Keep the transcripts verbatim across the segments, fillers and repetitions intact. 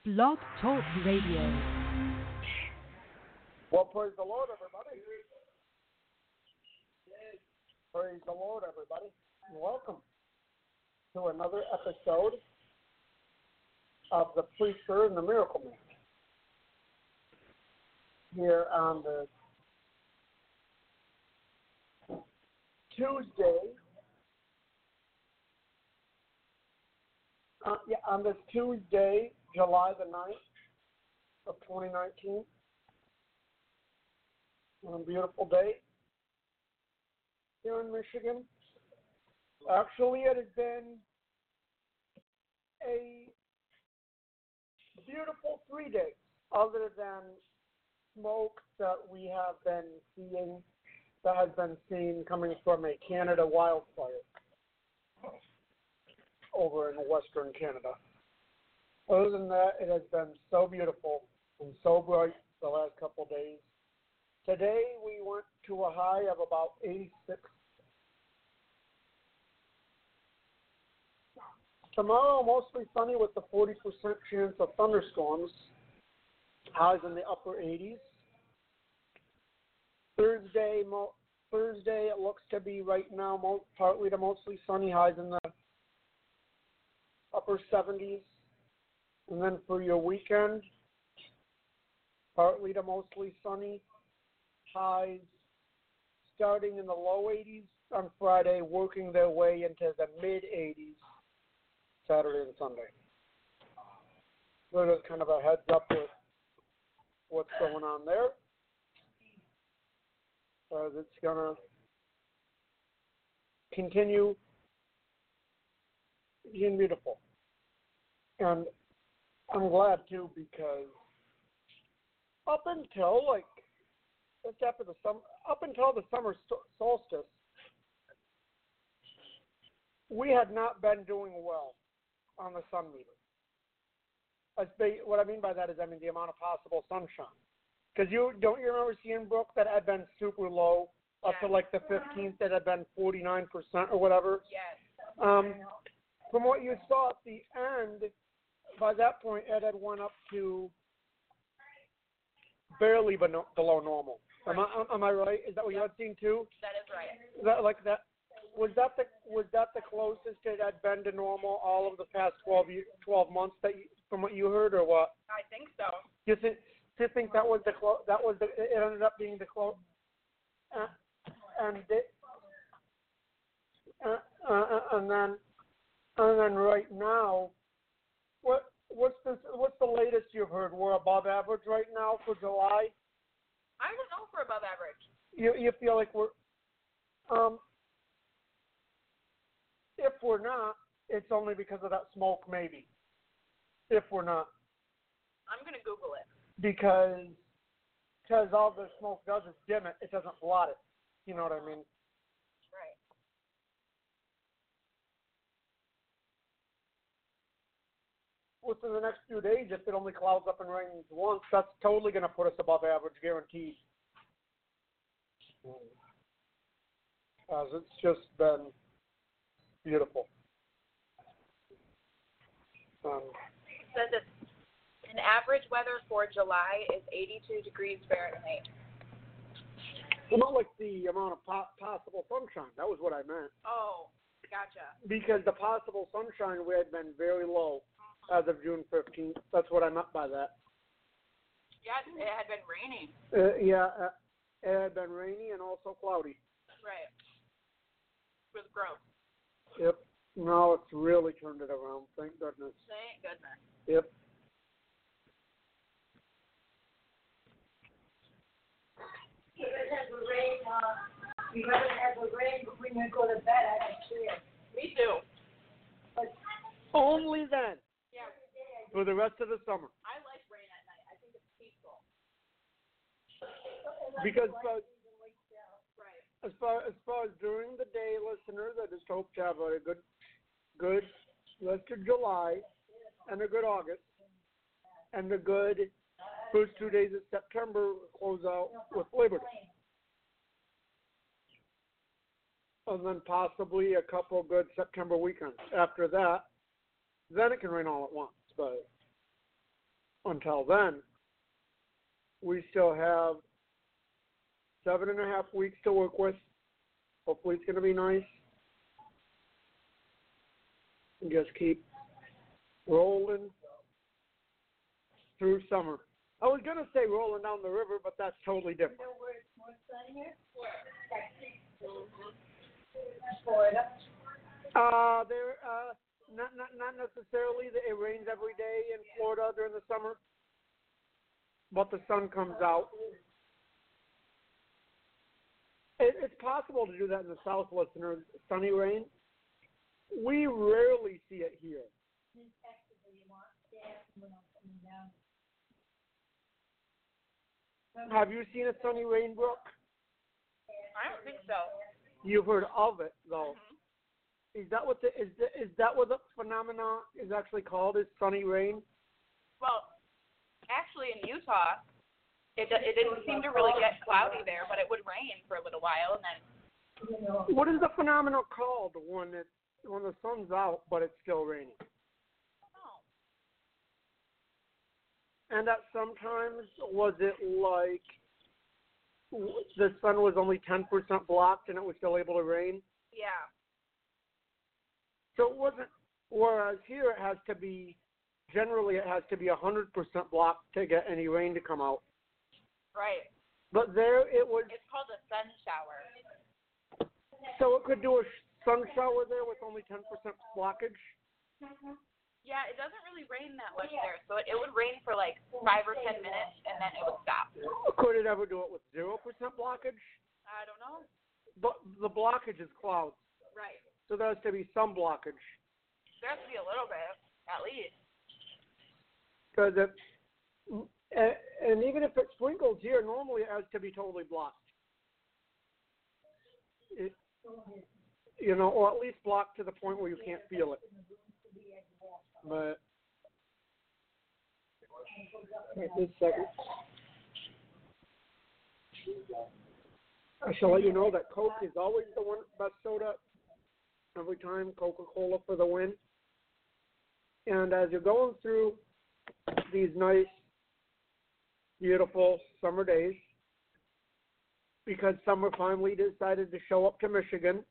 Blog Talk Radio. Well, praise the Lord, everybody. Praise the Lord, everybody. And welcome to another episode of The Preacher and the Miracle Man. Here on the Tuesday, uh, yeah, on this Tuesday, July the ninth of twenty nineteen, on a beautiful day here in Michigan. Actually, it has been a beautiful three days, other than smoke that we have been seeing, that has been seen coming from a Canada wildfire over in western Canada. Other than that, it has been so beautiful and so bright the last couple of days. Today, we went to a high of about eighty-six. Tomorrow, mostly sunny with a forty percent chance of thunderstorms. Highs in the upper eighties. Thursday, mo- Thursday it looks to be right now mo- partly to mostly sunny, highs in the upper seventies. And then for your weekend, partly to mostly sunny, highs starting in the low eighties on Friday, working their way into the mid eighties Saturday and Sunday. So there's kind of a heads up with what's going on there. As it's going to continue being beautiful. And I'm glad, too, because up until, like, just after the summer, up until the summer solstice, we had not been doing well on the sun meter. What I mean by that is, I mean, the amount of possible sunshine. Because you don't you remember seeing, Brooke, that had been super low up yes. to like the fifteenth, that had been forty-nine percent or whatever? Yes. Um, from what you saw at the end, by that point, it had went up to barely below normal. Right. Am I am I right? Is that what yep. you had seen too? That is right. Is that like that? Was that the was that the closest it had been to normal all of the past twelve, twelve months that you, from what you heard, or what? I think so. You think do you think that was the clo- that was the, it ended up being the close, uh, and it, uh, uh, and then and then right now, what what's the what's the latest you've heard? We're above average right now for July. I don't know for above average. You you feel like we're um. If we're not, it's only because of that smoke, maybe. If we're not. I'm going to Google it. Because because all the smoke does is dim it. It doesn't blot it. You know what I mean? Right. Within the next few days, if it only clouds up and rains once, that's totally going to put us above average, guaranteed. As it's just been beautiful. Um, It says that an average weather for July is eighty-two degrees Fahrenheit. well, not like the amount of po- possible sunshine. That was what I meant. Oh, gotcha. Because the possible sunshine we had been very low as of June fifteenth. That's what I meant by that. Yeah, it had been raining. Uh, yeah, uh, it had been rainy and also cloudy. Right. It was gross. Yep. Now it's really turned it around. Thank goodness. Thank goodness. Yep. You guys have the rain, uh, you guys have the rain before you go to bed, I can see it. Me too. But Only then. Yeah. For the rest of the summer. I like rain at night. I think it's peaceful. Because uh, Right. as far as far as during the day, listeners, I just hope to have a good, good rest of July and a good August and a good first two days of September close out with Labor Day. And then possibly a couple good September weekends. After that, then it can rain all at once. But until then, we still have seven and a half weeks to work with. Hopefully it's going to be nice. And just keep rolling through summer. I was going to say rolling down the river, but that's totally different. You know where it's more sunnier? Florida. Uh, there, uh, not, not, not necessarily that it rains every day in Florida during the summer, but the sun comes out. It, it's possible to do that in the South, listeners, sunny rain. We rarely see it here. In Texas, you want gas when I'm coming down. Have you seen a sunny rain, Brooke? I don't think so. You've heard of it, though. Mm-hmm. Is that what the is the, is that what the phenomenon is actually called? Is sunny rain? Well, actually in Utah, it it didn't seem to really get cloudy there, but it would rain for a little while, and then. What is the phenomenon called when it when the sun's out but it's still raining? Oh. And that sometimes was it like the sun was only ten percent blocked and it was still able to rain? Yeah. So it wasn't. Whereas here it has to be. Generally, it has to be one hundred percent blocked to get any rain to come out. Right. But there it was. It's called a sun shower. So it could do a sun shower there with only ten percent blockage? Yeah, it doesn't really rain that much there, so it, it would rain for like five or ten minutes, and then it would stop. Could it ever do it with zero percent blockage? I don't know. But the blockage is clouds, Right. so there has to be some blockage. There has to be a little bit, at least. Because if, and even if it sprinkles here, normally it has to be totally blocked. It, you know, or at least blocked to the point where you can't feel it. But wait this second. I shall let you know that Coke is always the one best soda every time. Coca-Cola for the win. And as you're going through these nice, beautiful summer days, because summer finally decided to show up to Michigan.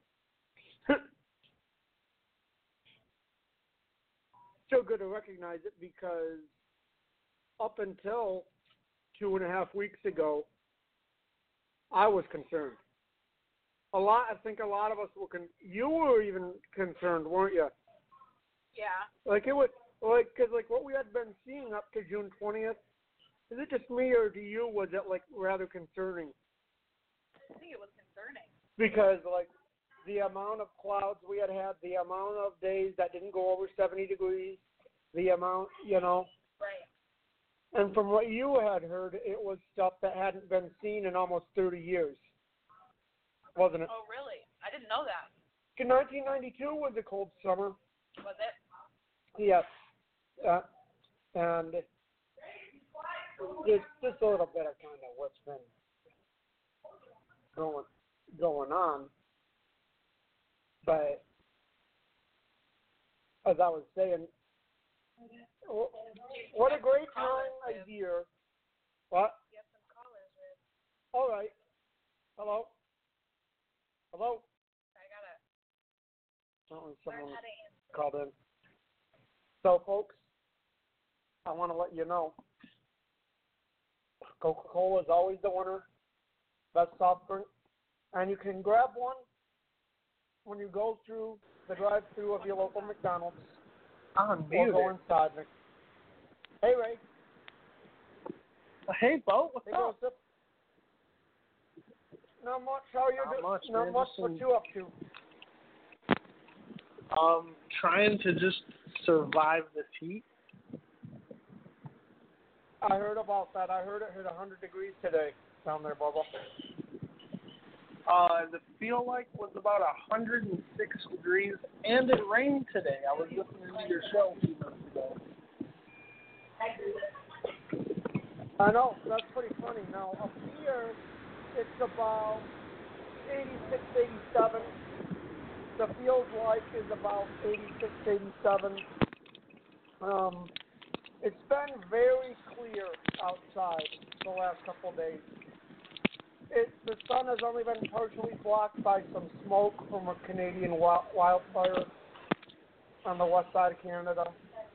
So good to recognize it because up until two and a half weeks ago, I was concerned. A lot, I think a lot of us were, con- you were even concerned, weren't you? Yeah. Like it was, like, cause like what we had been seeing up to June twentieth, is it just me or to you was it like rather concerning? I think it was concerning. Because like the amount of clouds we had had, the amount of days that didn't go over seventy degrees, the amount, you know. Right. And from what you had heard, it was stuff that hadn't been seen in almost thirty years, wasn't it? Oh, really? I didn't know that. In nineteen ninety-two was a cold summer. Was it? Yes. Uh, and just, just a little bit of kind of what's been going going on. But as I was saying, what a great time of year. What? You have some callers, Rick. All right. Hello? Hello? I got it. Oh, Learn someone how to answer. called in. So, folks, I want to let you know, Coca-Cola is always the winner, best soft drink, and you can grab one when you go through the drive-thru of your local McDonald's. I'm Or go inside. Mc- Hey, Ray. Hey, Bo, what's Hey, up? Joseph. Not much. How are you Not doing? much, Not man. much. Just What some- you up to? Um, trying to just survive this heat. I heard about that. I heard it hit one hundred degrees today down there, Bubba. Uh, the feel like was about one hundred six degrees, and it rained today. I was listening to your show a few minutes ago. I know. That's pretty funny. Now, up here, it's about eighty-six, eighty-seven. The feels like is about eighty-six, eighty-seven. Um, It's been very clear outside the last couple of days. It, the sun has only been partially blocked by some smoke from a Canadian wi- wildfire on the west side of Canada.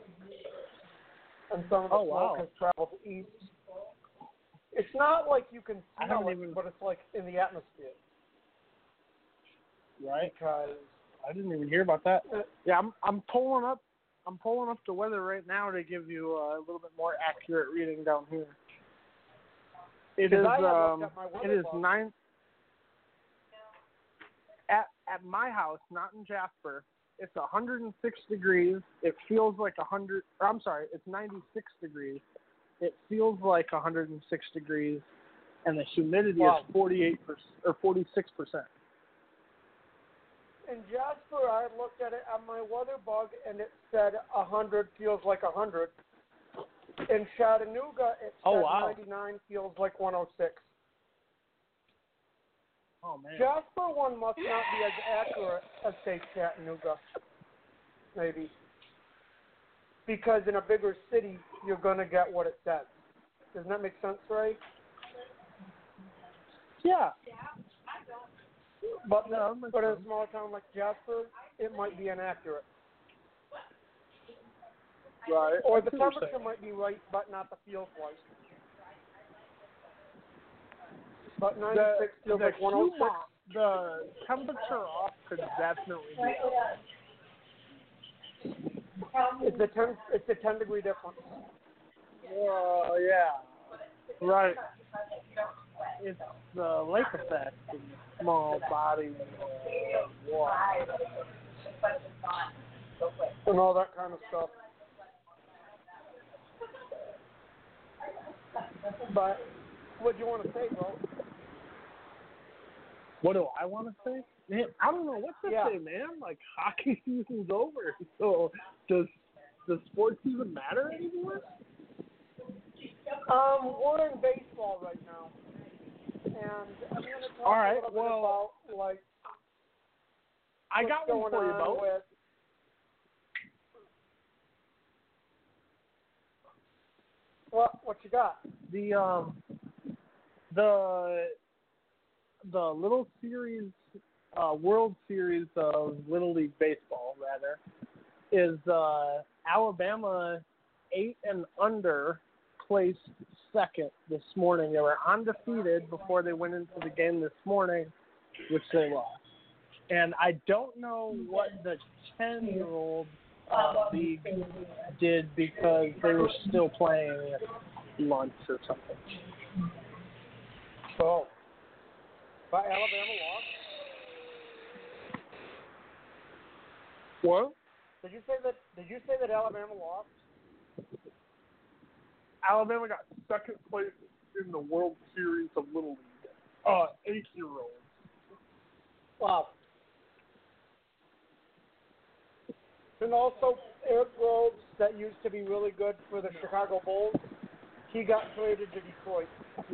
And some of the Oh, smoke wow. has traveled east. It's not like you can I smell haven't it, even- but it's like in the atmosphere. Right. Because I didn't even hear about that. uh, Yeah, I'm I'm pulling up I'm pulling up the weather right now to give you uh, a little bit more accurate reading down here. It is I had looked um at my it weather is bug. nine at at my house, not in Jasper. It's one hundred six degrees. It feels like one hundred. Or I'm sorry, it's ninety-six degrees. It feels like one hundred six degrees, and the humidity Wow. is forty-eight percent or forty-six percent. In Jasper, I looked at it on my weather bug, and it said one hundred feels like one hundred. In Chattanooga, it said Oh, wow. ninety-nine feels like one oh six. Oh man. Jasper one must not be as accurate as, say, Chattanooga, maybe. Because in a bigger city, you're going to get what it says. Doesn't that make sense, Ray? Yeah. But, No, that makes but in a sense. small town like Jasper, it might be inaccurate. Right. Or I the see what you're temperature saying. might be right, but not the feel like. But ninety-six the, feels the like one oh six. huma- the temperature off could definitely be off. It's a ten. It's a ten degree difference. Oh yeah. Right. It's the lake effect and small body uh, water. And all that kind of stuff. But what do you want to say, bro? What do I want to say? Man, I don't know what to Yeah. say, man. Like hockey season's over, so does does sports even matter anymore? Um, we're in baseball right now, and I'm going to talk All right, a little bit well, about like I what's got going one for you, on Bo. with. What what you got? The um the the little series uh World Series of Little League Baseball rather is uh Alabama eight and under placed second this morning. They were undefeated before they went into the game this morning, which they lost. And I don't know what the ten year old uh, league did because they were still playing at lunch or something. Oh, but Alabama lost. What? Did you say that? Did you say that Alabama lost? Alabama got second place in the World Series of Little League. Uh, eight-year-olds. Wow. And also, Eric Groves, that used to be really good for the Chicago Bulls, he got traded to Detroit,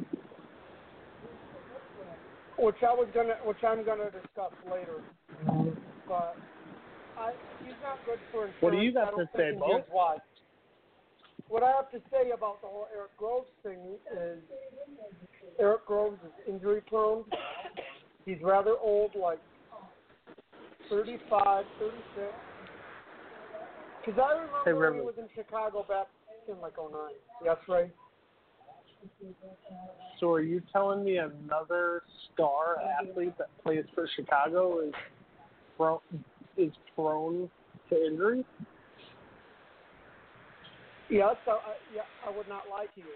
which I was gonna, which I'm gonna discuss later. But I, he's not good for insurance. What do you got I don't to think, say, and Bo? here's why. What I have to say about the whole Eric Groves thing is Eric Groves is injury prone. He's rather old, like thirty-five, thirty-six. Because I remember Hey, when River. he was in Chicago back in like oh nine. Yes, Ray? So are you telling me another star athlete that plays for Chicago is prone, is prone to injury? Yes, I, I, yeah, I would not lie to you.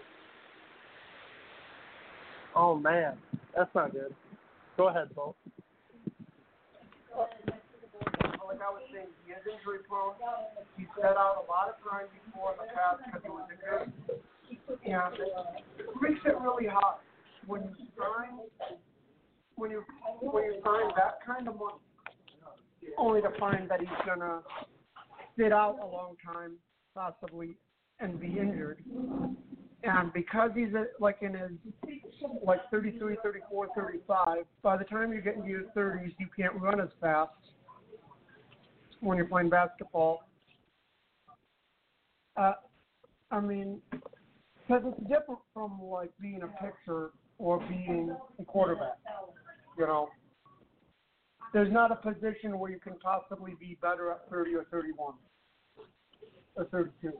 Oh, man. That's not good. Go ahead, Bo. Uh, like I was saying, he is injury prone. He's set out a lot of time before in the past because he was injured. And it makes it really hard when you sign when you when you sign that kind of money, only to find that he's gonna sit out a long time, possibly, and be injured. And because he's uh, like in his like thirty-three, thirty-four, thirty-five, by the time you get into your thirties, you can't run as fast when you're playing basketball. Uh, I mean, because it's different from like being a pitcher or being a quarterback. You know, there's not a position where you can possibly be better at thirty or thirty-one or thirty-two.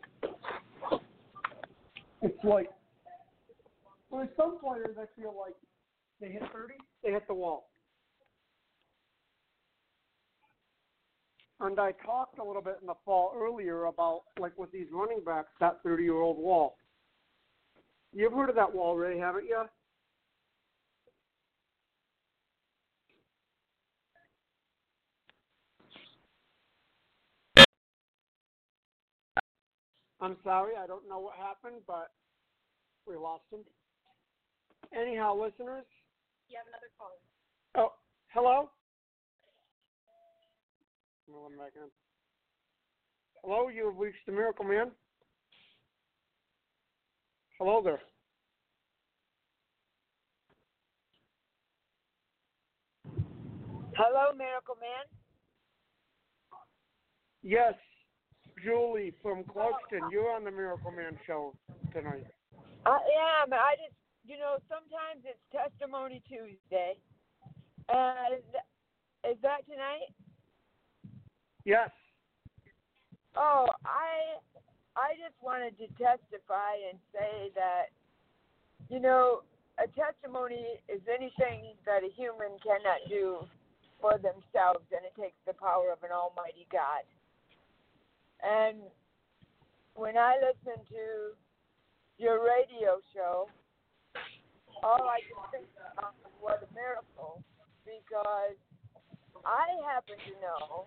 It's like there's some players I feel like they hit thirty, they hit the wall. And I talked a little bit in the fall earlier about, like, with these running backs, that thirty-year-old wall. You've heard of that wall, Ray, haven't you? I'm sorry, I don't know what happened, but we lost him. Anyhow, listeners. You have another caller. Oh, hello? Well, I'm back in. Hello, you have reached the Miracle Man. Hello there. Hello, Miracle Man. Yes, Julie from Clarkston. You're on the Miracle Man show tonight. I am. I just, you know, sometimes it's Testimony Tuesday. And is that tonight? Yes. Oh, I I just wanted to testify and say that, you know, a testimony is anything that a human cannot do for themselves, and it takes the power of an almighty God. And when I listen to your radio show, all I can think of is what a miracle, because I happen to know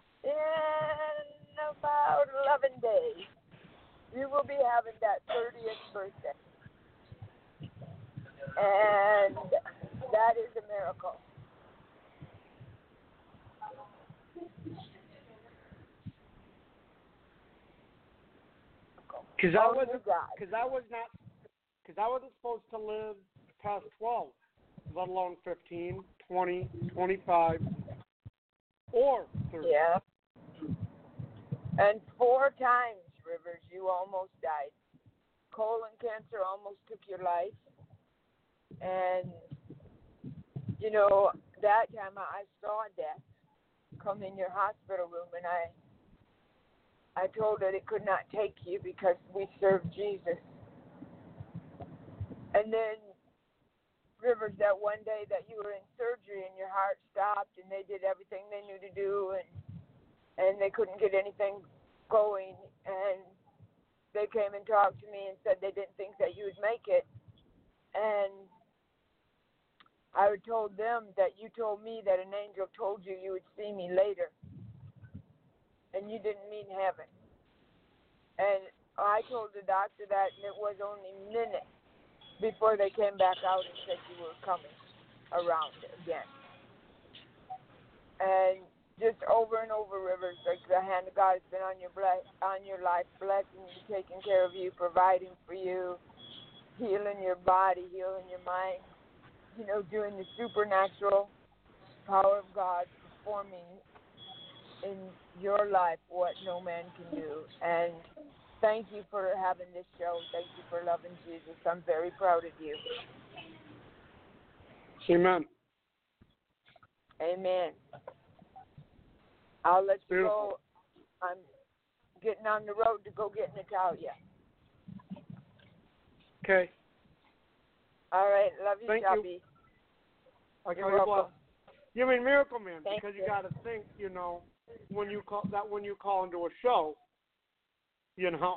in about eleven days, we will be having that thirtieth birthday. And that is a miracle. Because I Only wasn't, God. because I was not, because I wasn't supposed to live past twelve, let alone fifteen, twenty, twenty-five, or thirty. Yeah. And four times, Rivers, you almost died. Colon cancer almost took your life. And, you know, that time I saw death come in your hospital room, and I I told it it could not take you because we serve Jesus. And then, Rivers, that one day that you were in surgery and your heart stopped and they did everything they knew to do, and and they couldn't get anything going, and they came and talked to me and said they didn't think that you would make it. And I told them that you told me that an angel told you you would see me later, and you didn't mean heaven. And I told the doctor that, and it was only minutes before they came back out and said you were coming around again. And just over and over, Rivers, like the hand of God has been on your ble- on your life, blessing you, taking care of you, providing for you, healing your body, healing your mind, you know, doing the supernatural power of God performing in your life what no man can do. And thank you for having this show. Thank you for loving Jesus. I'm very proud of you. Amen. Amen. I'll let you Beautiful. go. I'm getting on the road to go get Natalia. Okay. All right. Love you, Thank Shelby. you. Okay, You're you're welcome. blessed. You mean Miracle Man, Thank because you, you. got to think, you know, when you call that when you call into a show, you know.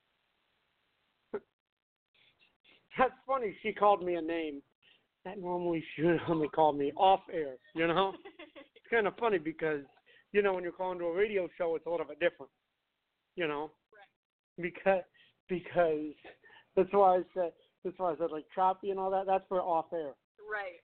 That's funny. She called me a name that normally she would only call me off air. You know, it's kind of funny because, you know, when you're calling to a radio show, it's a little bit different. You know, right. because because that's why I said that's why I said like choppy and all that. That's for off air. Right.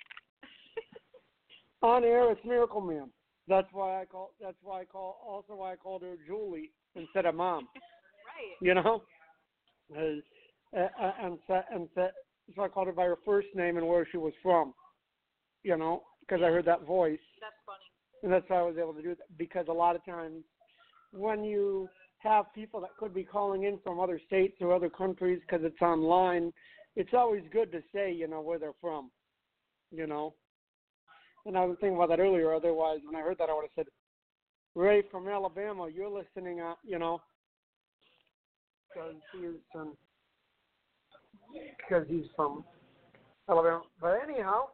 On air, it's Miracle Man. That's why I call. That's why I call. Also, why I called her Julie instead of Mom. Right. You know, and and and so I called her by her first name and where she was from. You know, because I heard that voice. That's funny. And that's why I was able to do that. Because a lot of times, when you have people that could be calling in from other states or other countries because it's online, it's always good to say, you know, where they're from, you know. And I was thinking about that earlier. Otherwise, when I heard that, I would have said, Ray from Alabama, you're listening, uh, you know, because he is um, because he's from Alabama. But anyhow,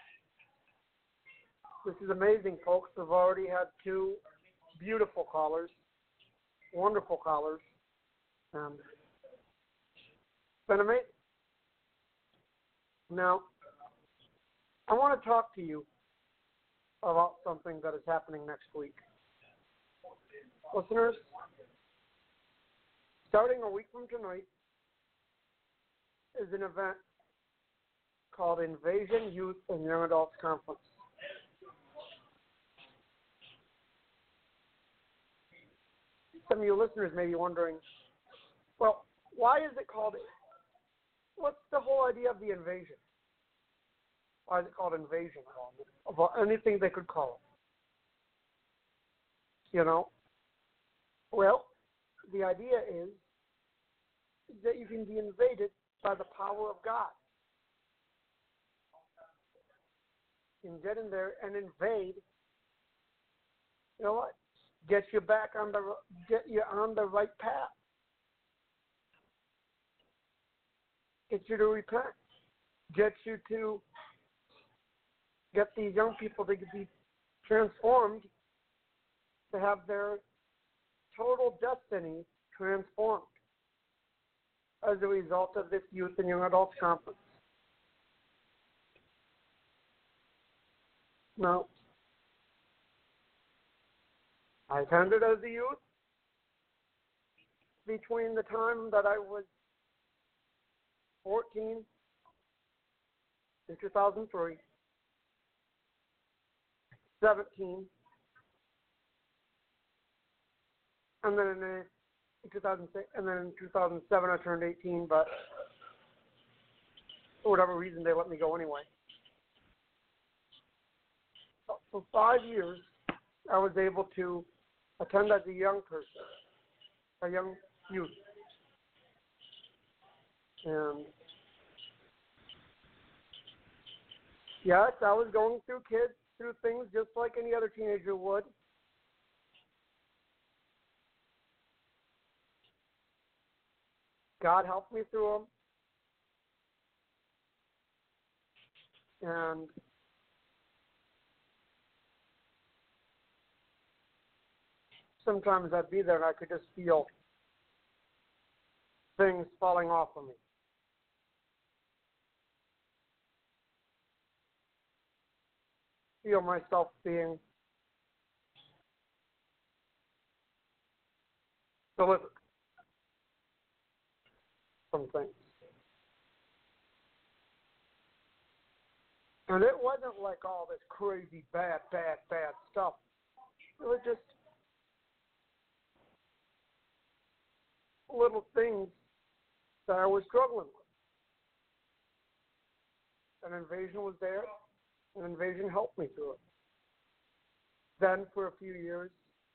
this is amazing, folks. We've already had two beautiful callers, wonderful callers, and it's been amazing. Now, I want to talk to you about something that is happening next week. Listeners, starting a week from tonight is an event called Invasion Youth and Young Adults Conference. Some of you listeners may be wondering, well, why is it called, what's the whole idea of the invasion? Why is it called invasion? About anything they could call it. You know? Well, the idea is that you can be invaded by the power of God. You can get in there and invade. You know what? Get you back on the get you on the right path. Get you to repent. Get you to get these young people to be transformed, to have their total destiny transformed as a result of this Youth and Young Adults Conference. Now, I attended as a youth between the time that I was fourteen in two thousand three, seventeen, and then in, uh, in two thousand six, and then in two thousand seven I turned eighteen, but for whatever reason they let me go anyway. For five years, I was able to attend as a young person, a young youth. And yes, I was going through kids, through things just like any other teenager would. God helped me through them. And sometimes I'd be there and I could just feel things falling off of me. Feel myself being delivered from things. And it wasn't like all this crazy, bad, bad, bad stuff. It was just little things that I was struggling with. An invasion was there. An invasion helped me through it. Then for a few years,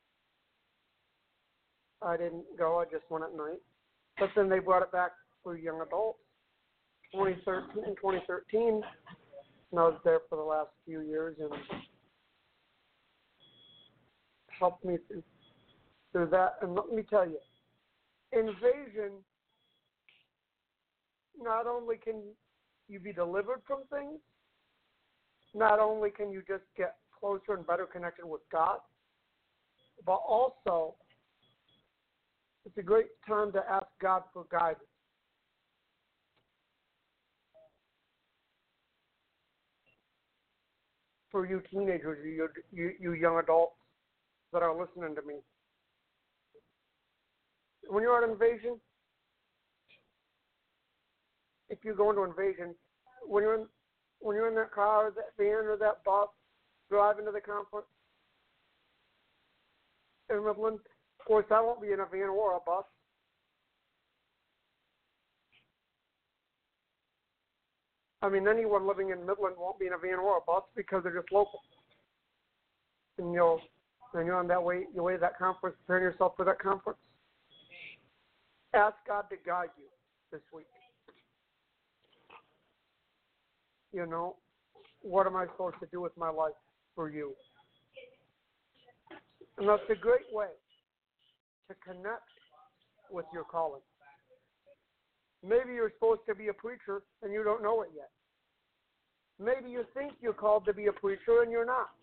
I didn't go. I just went at night. But then they brought it back for young adults. twenty thirteen, twenty thirteen, and I was there for the last few years and helped me through, through that. And let me tell you, invasion, not only can you be delivered from things, not only can you just get closer and better connected with God, but also it's a great time to ask God for guidance. For you teenagers, you, you, you young adults that are listening to me, when you're at invasion, if you go into invasion, when you're in, when you're in that car, or that van, or that bus, driving to the conference in Midland, of course, I won't be in a van or a bus. I mean, anyone living in Midland won't be in a van or a bus because they're just local. And you'll, and you're on that way, you way to that conference, preparing yourself for that conference. Ask God to guide you this week. You know, what am I supposed to do with my life for you? And that's a great way to connect with your calling. Maybe you're supposed to be a preacher and you don't know it yet. Maybe you think you're called to be a preacher and you're not.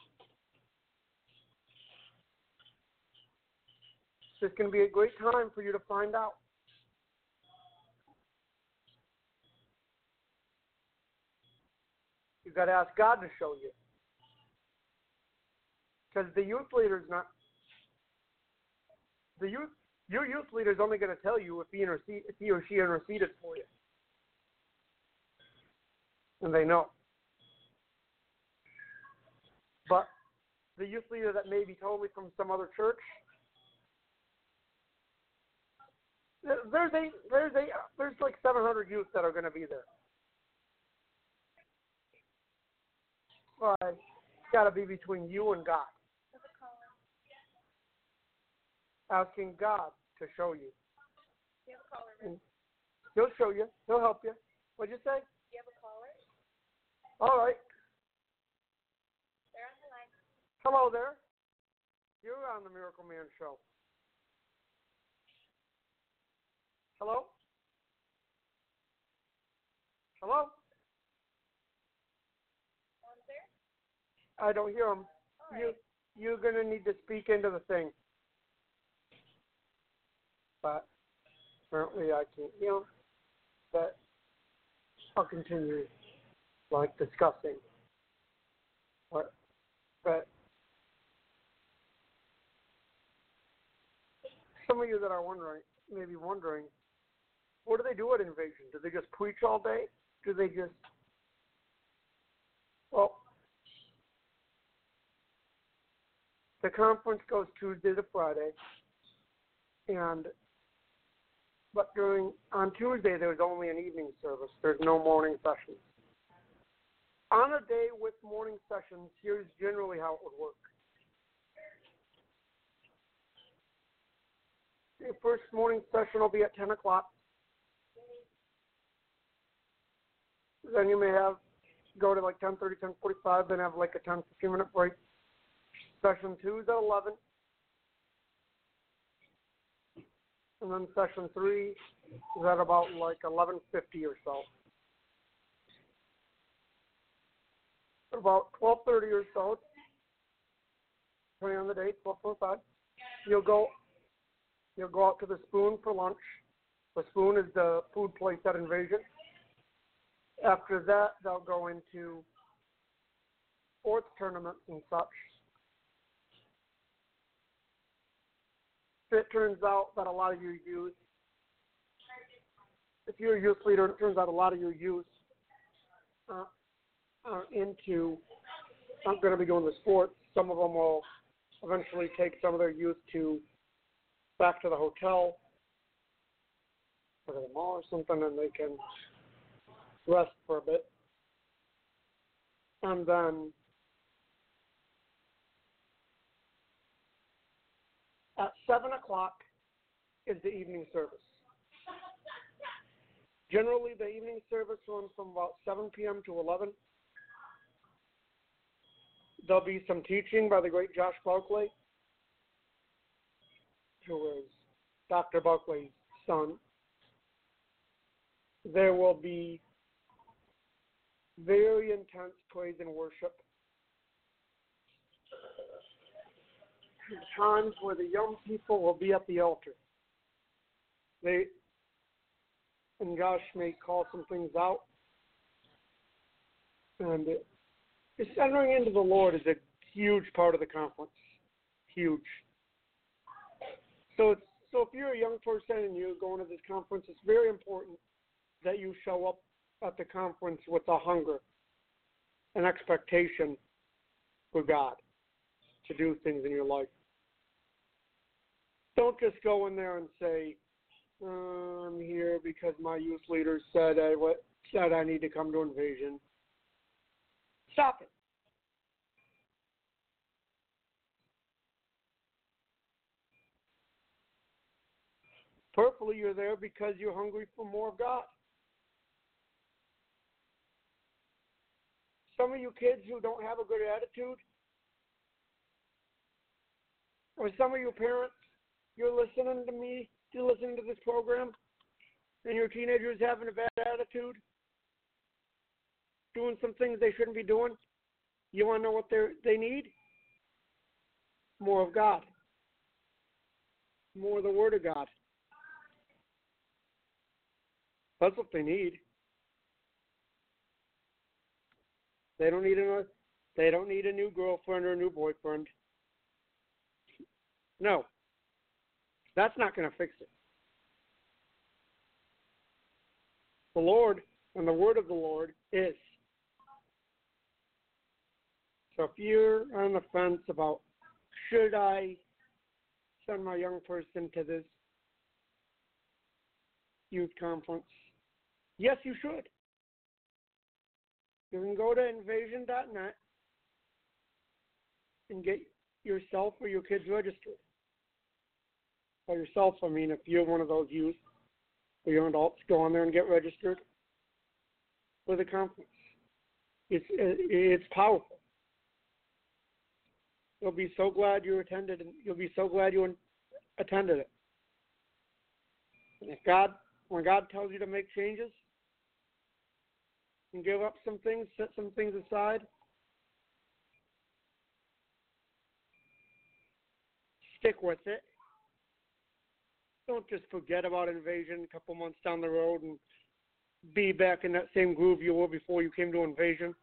It's going to be a great time for you to find out. You've got to ask God to show you. Because the youth leader's not, the youth, your youth leader's only going to tell you if he, intercede, if he or she interceded for you. And they know. But the youth leader that may be totally from some other church, there's a, there's a, there's like seven hundred youth that are going to be there. But it's got to be between you and God. Asking God to show you. Do you have a caller, Rick? He'll show you. He'll help you. What'd you say? Do you have a caller? All right. They're on the line. Hello there. You're on the Miracle Man Show. Hello? Hello? One's there? I don't hear him. All You, right. you're going to need to speak into the thing. But apparently I can't hear him. But I'll continue, like, discussing. What? But some of you that are wondering, maybe wondering, what do they do at Invasion? Do they just preach all day? Do they just, well, the conference goes Tuesday to Friday, and, but during, on Tuesday there's only an evening service. There's no morning sessions. On a day with morning sessions, here's generally how it would work. Your first morning session will be at ten o'clock. Then you may have, go to like ten thirty, ten forty-five, then have like a ten, fifteen minute break. Session two is at eleven. And then session three is at about like eleven fifty or so. At about twelve thirty or so, depending on the day, twelve forty-five, you'll go, you'll go out to the Spoon for lunch. The Spoon is the food place at Invasion. After that, they'll go into sports tournaments and such. It turns out that a lot of your youth, if you're a youth leader, it turns out a lot of your youth uh, are into, aren't going to be going to sports. Some of them will eventually take some of their youth to back to the hotel or to the mall or something, and they can rest for a bit. And then at seven o'clock is the evening service. Generally, the evening service runs from about seven p.m. to eleven. There'll be some teaching by the great Josh Barclay, who is Doctor Barclay's son. There will be very intense praise and worship. Times where the young people will be at the altar. They, and Josh may call some things out. And it, it's entering into the Lord is a huge part of the conference. Huge. So, it's, so if you're a young person and you're going to this conference, it's very important that you show up at the conference with a hunger, an expectation for God to do things in your life. Don't just go in there and say, uh, I'm here because my youth leader said I, what, said I need to come to Invasion. Stop it. Purposely, you're there because you're hungry for more of God. Some of you kids who don't have a good attitude, or some of you parents, you're listening to me, you're listening to this program, and your teenager's having a bad attitude, doing some things they shouldn't be doing. You want to know what they they need? More of God. More of the Word of God. That's what they need. They don't need a they don't need a new girlfriend or a new boyfriend. No. That's not going to fix it. The Lord and the Word of the Lord is. So if you're on the fence about should I send my young person to this youth conference, yes, you should. You can go to invasion dot net and get yourself or your kids registered. Or yourself, I mean, if you're one of those youth or young adults, go on there and get registered for the conference. It's it's powerful. You'll be so glad you attended, and you'll be so glad you attended it. And if God, when God tells you to make changes and give up some things, set some things aside, stick with it. Don't just forget about Invasion a couple months down the road and be back in that same groove you were before you came to Invasion.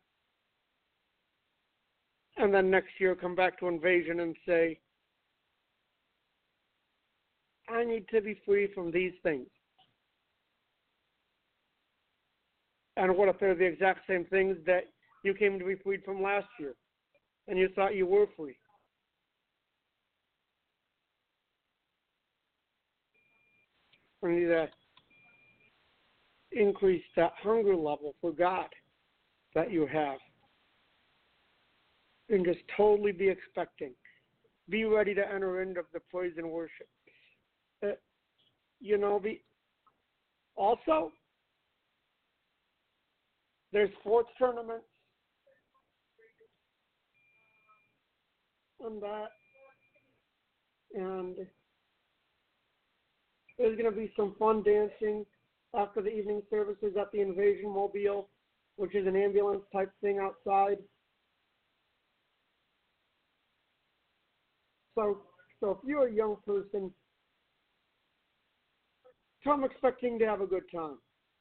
And then next year come back to Invasion and say, I need to be free from these things. And what if they're the exact same things that you came to be freed from last year and you thought you were free? We need to increase that hunger level for God that you have. And just totally be expecting. Be ready to enter into the praise and worship. Uh, you know, be also, there's sports tournaments and that. And there's going to be some fun dancing after the evening services at the Invasion Mobile, which is an ambulance type thing outside. So, so if you're a young person, come expecting to have a good time.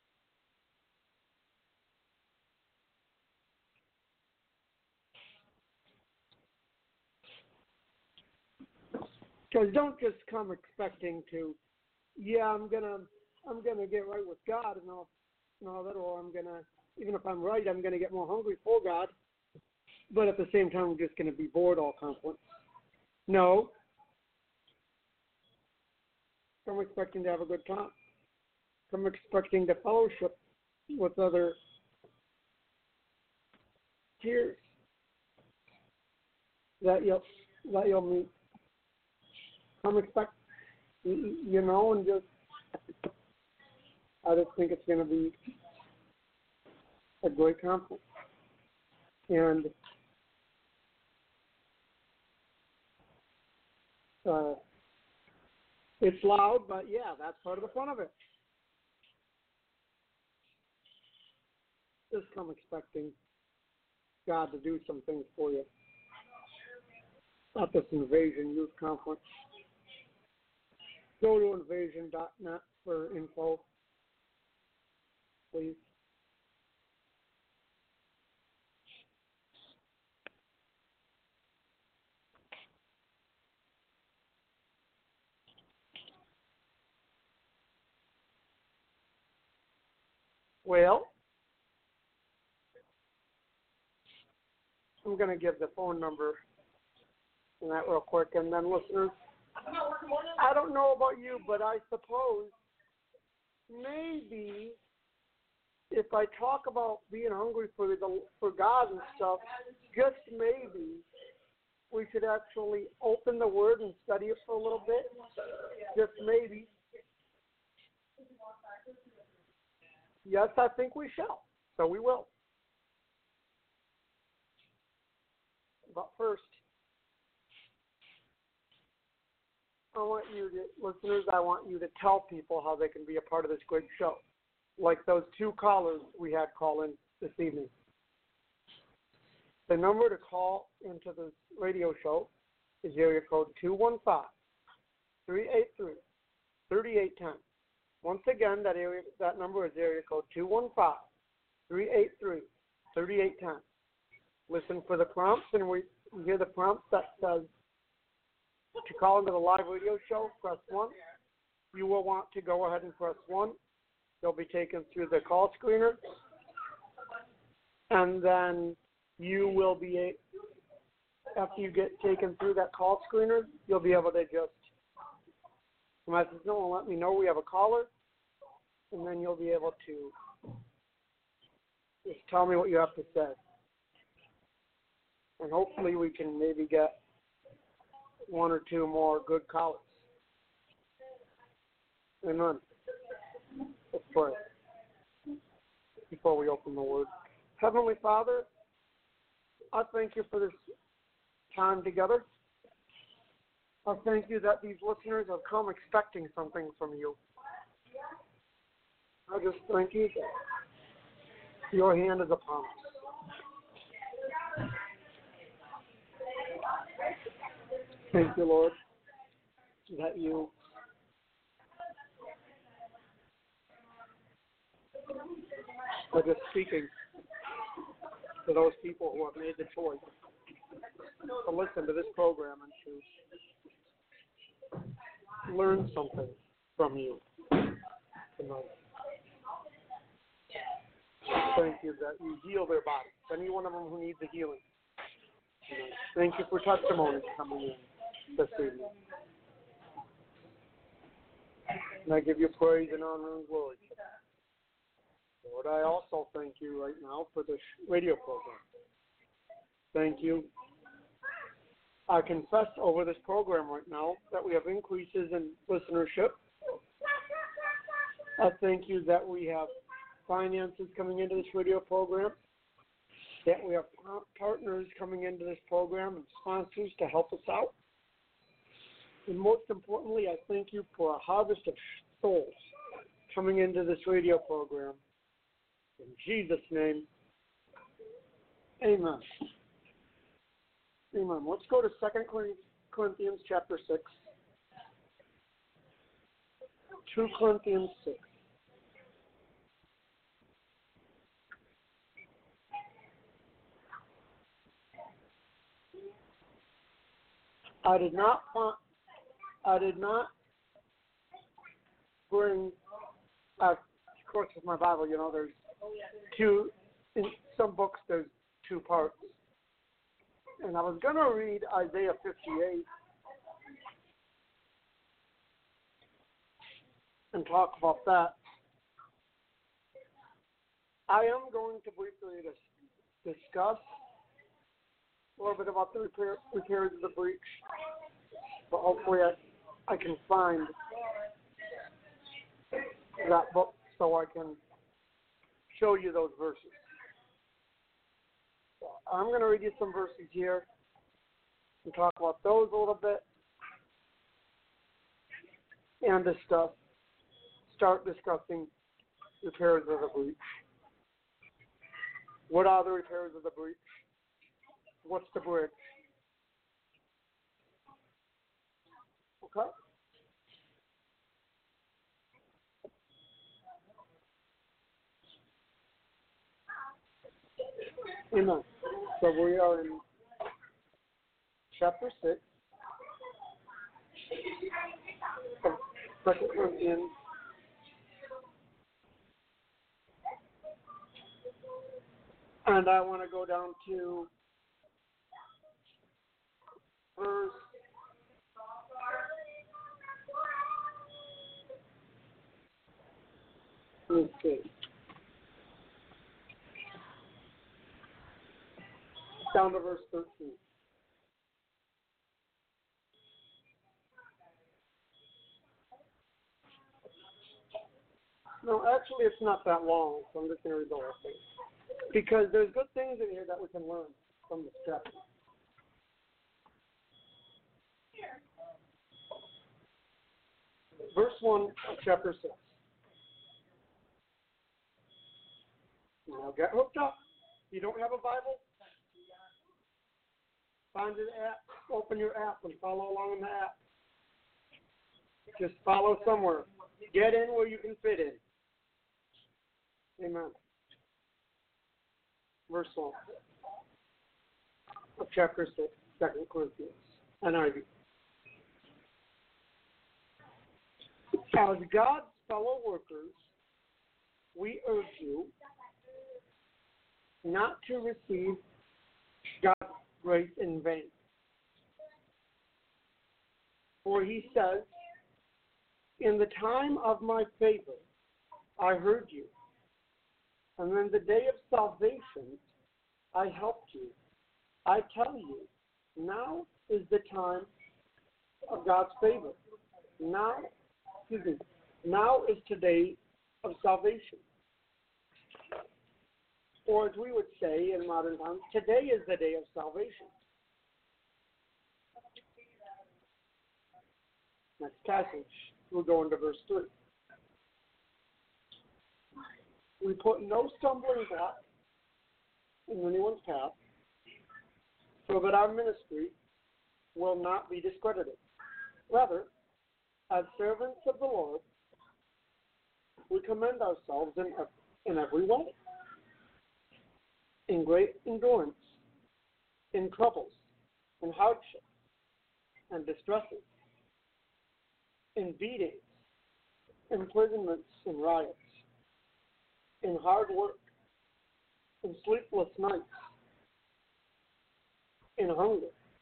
Because don't just come expecting to, yeah, I'm gonna, I'm gonna get right with God and all, and all that, or I'm gonna, even if I'm right, I'm gonna get more hungry for God. But at the same time, I'm just gonna be bored all conference. No. I'm expecting to have a good time. I'm expecting to fellowship with other peers that you'll, that you'll meet. I'm expecting, you know, and just, I just think it's going to be a great conference. And Uh, it's loud, but yeah, that's part of the fun of it. Just come expecting God to do some things for you at this Invasion Youth Conference. Go to invasion dot net for info, please. Well, I'm going to give the phone number on that real quick, and then listeners, I don't know about you, but I suppose maybe if I talk about being hungry for the for God and stuff, just maybe we should actually open the Word and study it for a little bit. Just maybe. Yes, I think we shall. So we will. But first, I want you to, listeners, I want you to tell people how they can be a part of this great show. Like those two callers we had call in this evening. The number to call into this radio show is area code two one five, three eight three, three eight one zero. Once again, that area that number is area code two one five, three eight three, three eight one zero. Listen for the prompts, and we hear the prompt that says to call into the live radio show, press one. You will want to go ahead and press one. You'll be taken through the call screener, and then you will be, after you get taken through that call screener, you'll be able to just message them and let me know we have a caller, and then you'll be able to just tell me what you have to say. And hopefully we can maybe get one or two more good callers. Amen. Let's pray before we open the Word. Heavenly Father, I thank you for this time together. I thank you that these listeners have come expecting something from you. I just thank you that your hand is upon us. Thank you, Lord, that you are just speaking to those people who have made the choice to listen to this program and to learn something from you tonight. Thank you that you heal their bodies, any one of them who needs a healing tonight. Thank you for testimonies coming in this evening. And I give you praise and honor and glory. Lord, I also thank you right now for this radio program. Thank you. I confess over this program right now that we have increases in listenership. I thank you that we have finances coming into this radio program, that we have partners coming into this program and sponsors to help us out. And most importantly, I thank you for a harvest of souls coming into this radio program. In Jesus' name, amen. Amen. Let's go to Second Corinthians chapter six. Second Corinthians six. I did not want, I did not bring, uh, of course with my Bible, you know, there's two, in some books there's two parts. And I was going to read Isaiah fifty-eight and talk about that. I am going to briefly dis- discuss a little bit about the repair, repairs of the breach, but hopefully I, I can find that book so I can show you those verses. So I'm going to read you some verses here and talk about those a little bit and discuss, start discussing repairs of the breach. What are the repairs of the breach? What's the bridge? Okay. Amen. So we are in chapter six of Second Corinthians. And I want to go down to verse let's see. Down to verse thirteen. No, actually, it's not that long, so I'm just going to read the whole thing. Because there's good things in here that we can learn from this chapter. Verse one of chapter six. Now get hooked up. You don't have a Bible? Find an app, open your app, and follow along in the app. Just follow somewhere. Get in where you can fit in. Amen. Verse one of chapter six, Second Corinthians, N I V. As God's fellow workers, we urge you not to receive God's grace in vain. For he says, in the time of my favor, I heard you. And in the day of salvation, I helped you. I tell you, now is the time of God's favor. Now, excuse me, now is today of salvation. Or as we would say in modern times, today is the day of salvation. Next passage, we'll go into verse three. We put no stumbling block in anyone's path, so that our ministry will not be discredited. Rather, as servants of the Lord, we commend ourselves in, in every way, in great endurance, in troubles, in hardships, and distresses, in beatings, imprisonments, and riots, in hard work, in sleepless nights, in hunger,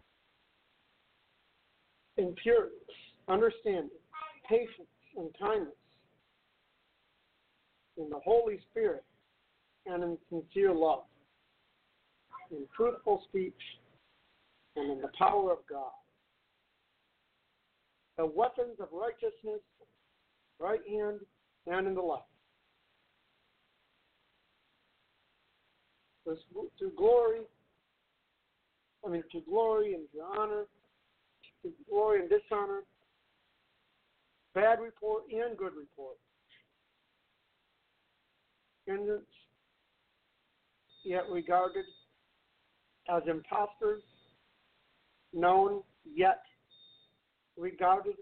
in purity, understanding, patience, and kindness, in the Holy Spirit, and in sincere love, in truthful speech, and in the power of God. The weapons of righteousness, right hand and in the left. To glory, I mean, to glory and to honor, to glory and dishonor, bad report and good report. Innocent, yet regarded as impostors, known yet regarded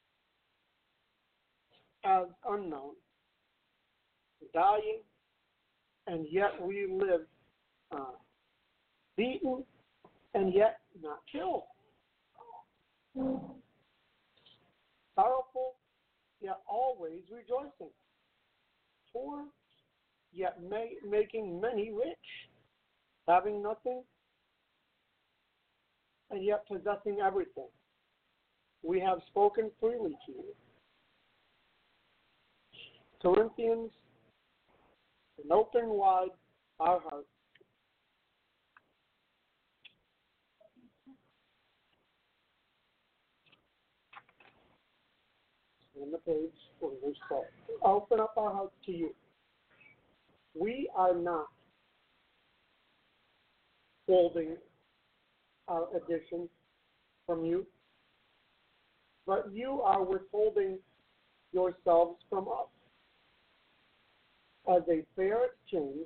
as unknown, dying, and yet we live, uh, beaten, and yet not killed. Sorrowful, yet always rejoicing. Poor, yet may, making many rich. Having nothing, and yet possessing everything. We have spoken freely to you. Corinthians, and open wide our hearts. On the page for verse twelve. Open up our hearts to you. We are not holding our addition from you, but you are withholding yourselves from us. As a fair exchange,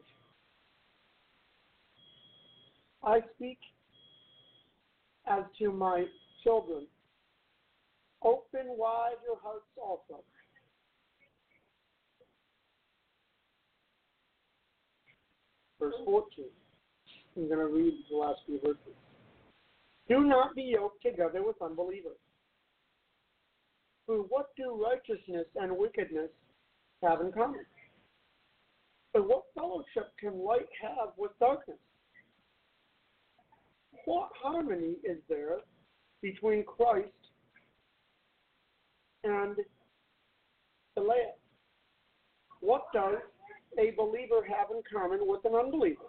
I speak as to my children. Open wide your hearts also. Verse fourteen. I'm going to read the last few verses. Do not be yoked together with unbelievers. For what do righteousness and wickedness have in common? But what fellowship can light have with darkness? What harmony is there between Christ and Belial? What does a believer have in common with an unbeliever?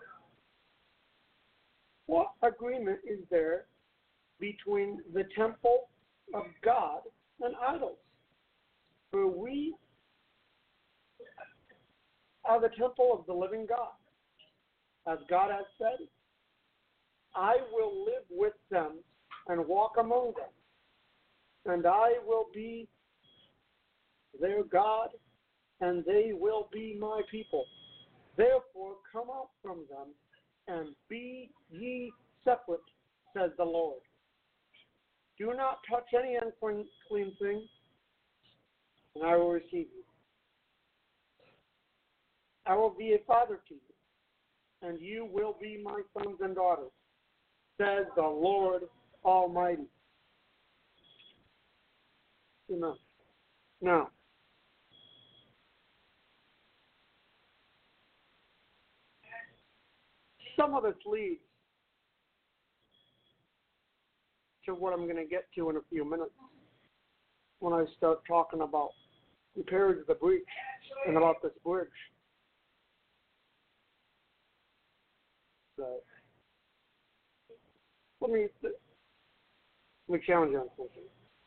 What agreement is there between the temple of God and idols? For we are the temple of the living God. As God has said, I will live with them and walk among them, and I will be their God, and they will be my people. Therefore, come out from them, and be ye separate, says the Lord. Do not touch any unclean thing, and I will receive you. I will be a father to you, and you will be my sons and daughters, says the Lord Almighty. Amen. Now, some of this leads to what I'm going to get to in a few minutes when I start talking about repairs of the breach and about this bridge. So, let me, let me challenge you on something.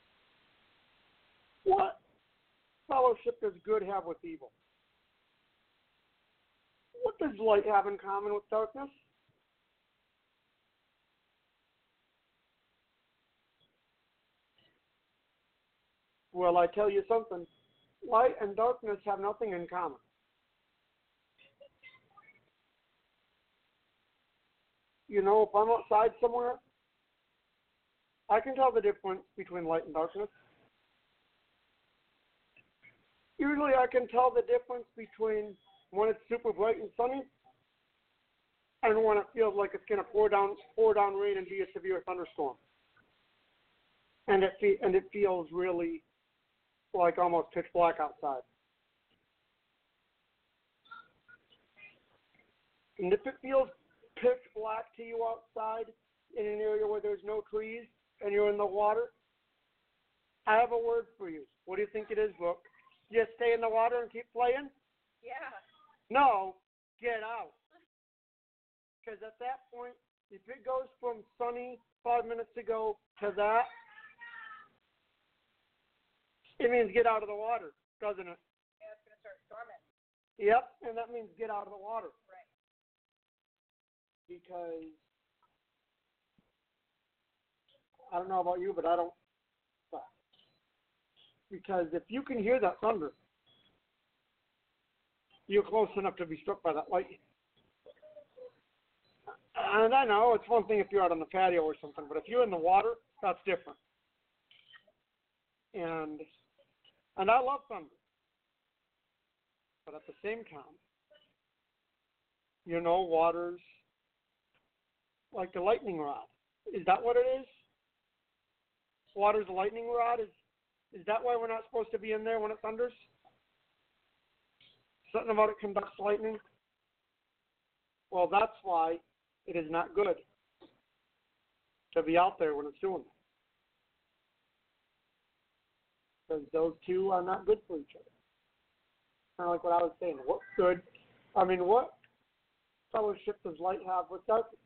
What fellowship does good have with evil? What does light have in common with darkness? Well, I tell you something. Light and darkness have nothing in common. You know, if I'm outside somewhere, I can tell the difference between light and darkness. Usually I can tell the difference between when it's super bright and sunny and when it feels like it's going to pour down pour down rain and be a severe thunderstorm. And it fe- and it feels really like almost pitch black outside. And if it feels pitch black to you outside in an area where there's no trees and you're in the water, I have a word for you. What do you think it is, Brooke? Just stay in the water and keep playing? Yeah. No, get out. Because at that point, if it goes from sunny five minutes ago to that, it means get out of the water, doesn't it? Yeah, it's going to start storming. Yep, and that means get out of the water. Right. Because, I don't know about you, but I don't. Because if you can hear that thunder, you're close enough to be struck by that lightning. And I know it's one thing if you're out on the patio or something, but if you're in the water, that's different. And and I love thunder. But at the same time, you know, water's like the lightning rod. Is that what it is? Water's a lightning rod? Is Is that why we're not supposed to be in there when it thunders? Something about it conducts lightning? Well, that's why it is not good to be out there when it's doing it. Because those two are not good for each other. Kind of like what I was saying. What good, I mean, what fellowship does light have with darkness?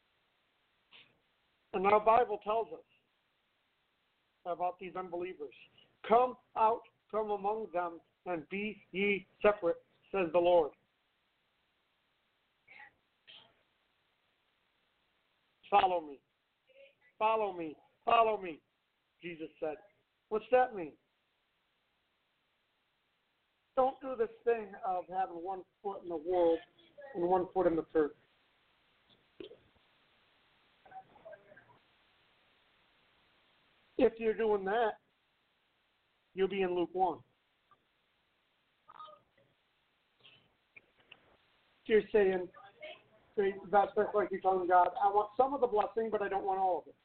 And our Bible tells us about these unbelievers. Come out from among them and be ye separate, says the Lord. Follow me. Follow me. Follow me, Jesus said. What's that mean? Don't do this thing of having one foot in the world and one foot in the church. If you're doing that, you'll be in lukewarm. You're saying, that's like you're telling God, I want some of the blessing, but I don't want all of it.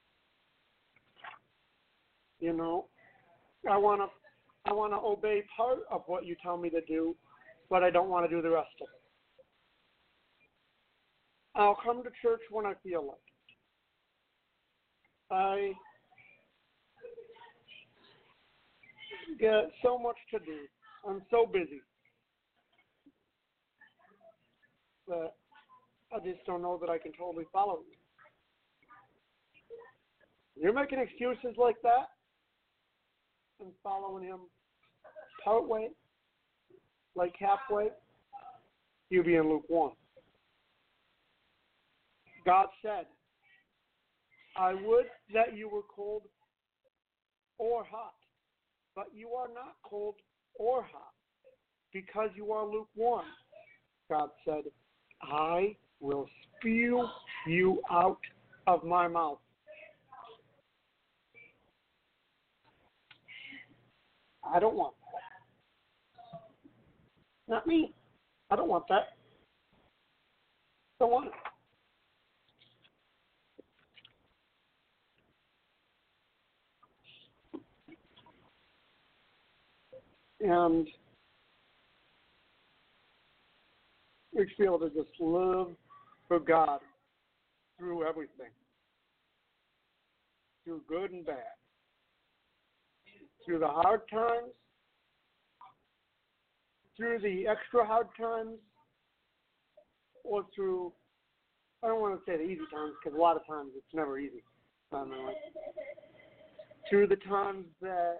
You know, I want to I want to obey part of what you tell me to do, but I don't want to do the rest of it. I'll come to church when I feel like it. I get so much to do. I'm so busy that I just don't know that I can totally follow you. You're making excuses like that and following him part way, like halfway, you being lukewarm. God said, I would that you were cold or hot, but you are not cold or hot, because you are lukewarm. God said, I will spew you out of my mouth. I don't want that. Not me. I don't want that. Don't want it. And we should be able to just live for God through everything, through good and bad, through the hard times, through the extra hard times, or through, I don't want to say the easy times, because a lot of times it's never easy. I mean, like, through the times that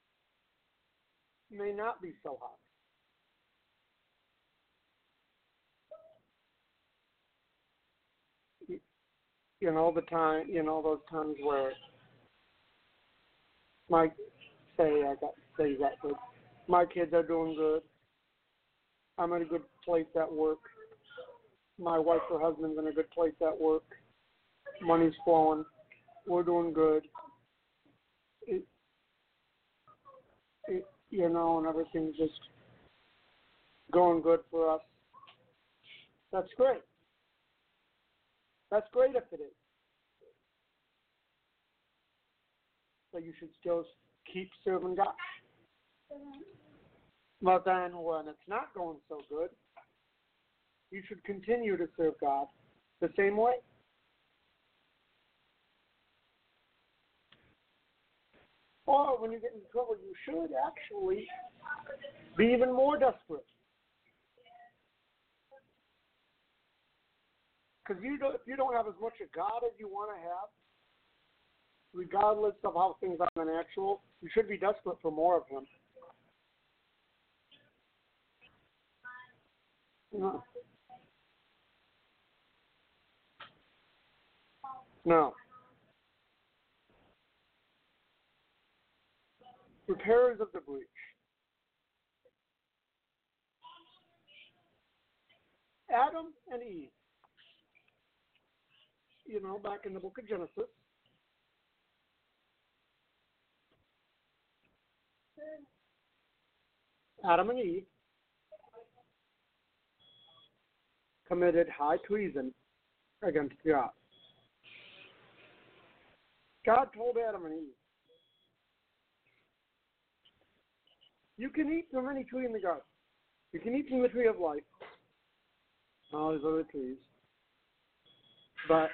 may not be so hard. You know, the time, you know, those times where my, say I got, say you got good, my kids are doing good, I'm in a good place at work, my wife or husband's in a good place at work, money's flowing, we're doing good, it, it, you know, and everything's just going good for us. That's great. That's great if it is. But you should still keep serving God. But then when it's not going so good, you should continue to serve God the same way. Or when you get into trouble, you should actually be even more desperate. Because you don't, if you don't have as much of God as you want to have, regardless of how things are in the natural, you should be desperate for more of Him. No. No. Repairers of the breach. Adam and Eve. You know, back in the book of Genesis. Adam and Eve committed high treason against God. God told Adam and Eve, you can eat from any tree in the garden. You can eat from the tree of life, all these other trees, but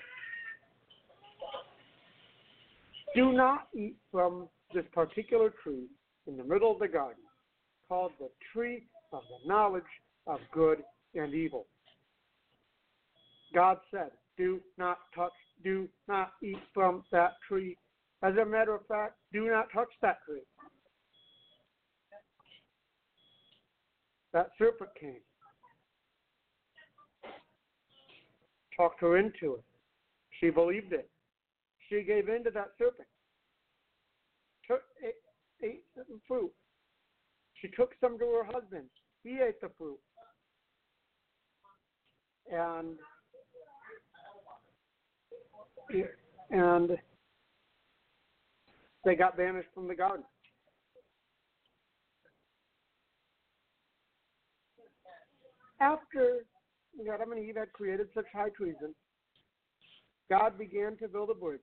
do not eat from this particular tree in the middle of the garden called the tree of the knowledge of good and evil. God said, do not touch, do not eat from that tree. As a matter of fact, do not touch that tree. That serpent came, talked her into it. She believed it. She gave in to that serpent. Took, ate, ate the fruit. She took some to her husband. He ate the fruit. And and they got banished from the garden. After Adam and Eve had created such high treason, God began to build a bridge.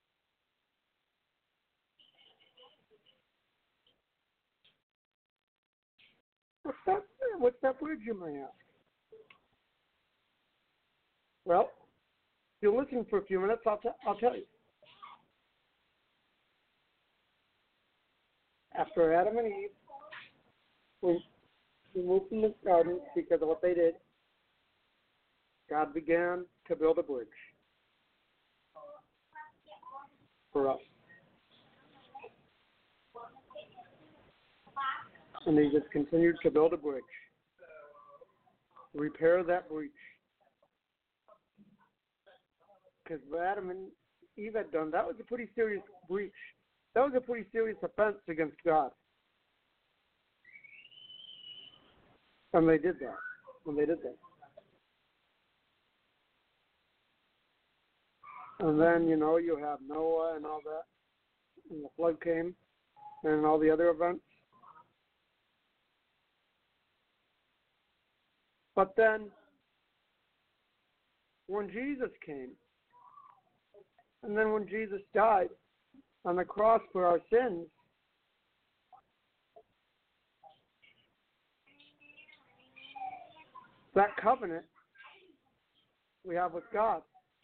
What's that, what's that bridge, you may ask? Well, if you'll listen for a few minutes, I'll, t- I'll tell you. After Adam and Eve were removed from the garden because of what they did, God began to build a bridge for us. And He just continued to build a bridge. repair that breach. Because Adam and Eve had done, that was a pretty serious breach. That was a pretty serious offense against God. And they did that. And they did that. And then, you know, you have Noah and all that. And the flood came. And all the other events. But then, when Jesus came, and then when Jesus died on the cross for our sins, that covenant we have with God,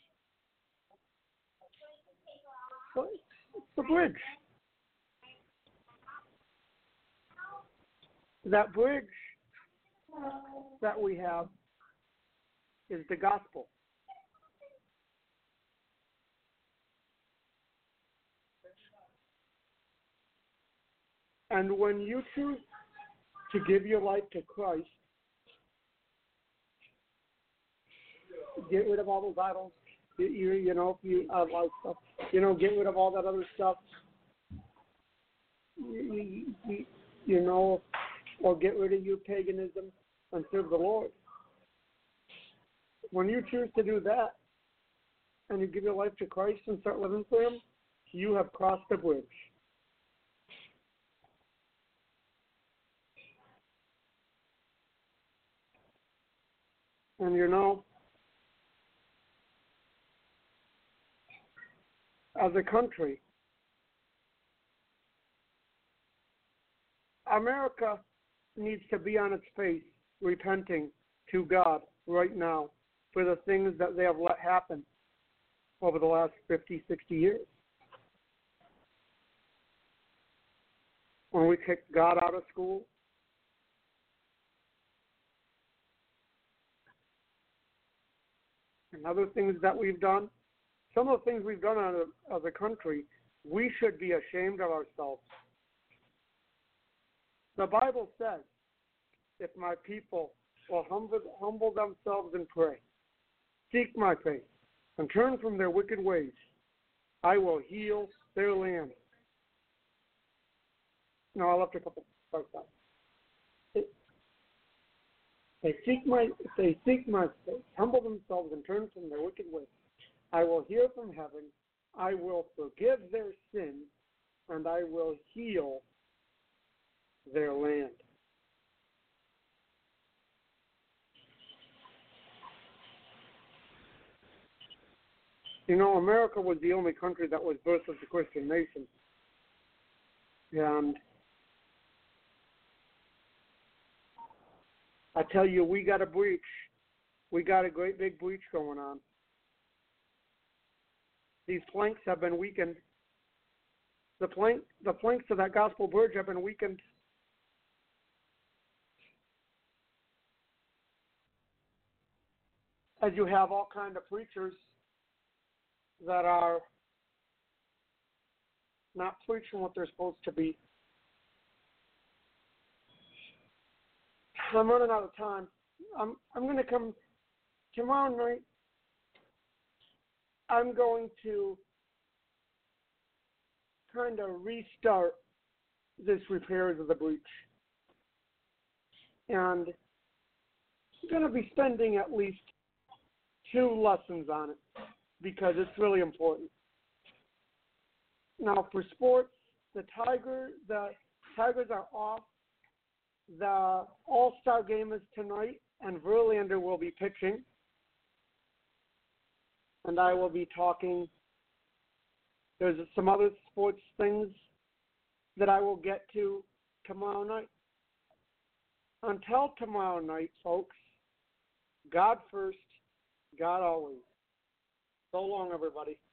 so it's the bridge. That bridge that we have is the gospel. And when you choose to give your life to Christ, get rid of all those idols, you, you, you know, if you uh, like stuff, you know, get rid of all that other stuff, you, you, you know, or get rid of your paganism and serve the Lord. When you choose to do that, and you give your life to Christ and start living for Him, you have crossed the bridge. And you know, as a country, America needs to be on its face, repenting to God right now for the things that they have let happen over the last fifty, sixty years. When we kicked God out of school, and other things that we've done, some of the things we've done as a, as a country, we should be ashamed of ourselves. The Bible says, if my people will humble, humble themselves and pray, seek my face, and turn from their wicked ways, I will heal their land. No, I left a couple parts out. They seek my, if they seek my face, humble themselves and turn from their wicked ways, I will hear from heaven, I will forgive their sins, and I will heal their land. You know, America was the only country that was birthed as a Christian nation. And I tell you, we got a breach. We got a great big breach going on. These planks have been weakened. The plank, the planks of that gospel bridge have been weakened. As you have all kind of preachers that are not preaching what they're supposed to be. I'm running out of time. I'm I'm going to come tomorrow night. I'm going to kind of restart this repairs of the breach. And I'm going to be spending at least two lessons on it because it's really important. Now, for sports, the Tiger, the Tigers are off. The All-Star game is tonight, and Verlander will be pitching. And I will be talking. There's some other sports things that I will get to tomorrow night. Until tomorrow night, folks, God first, God always. So long, everybody.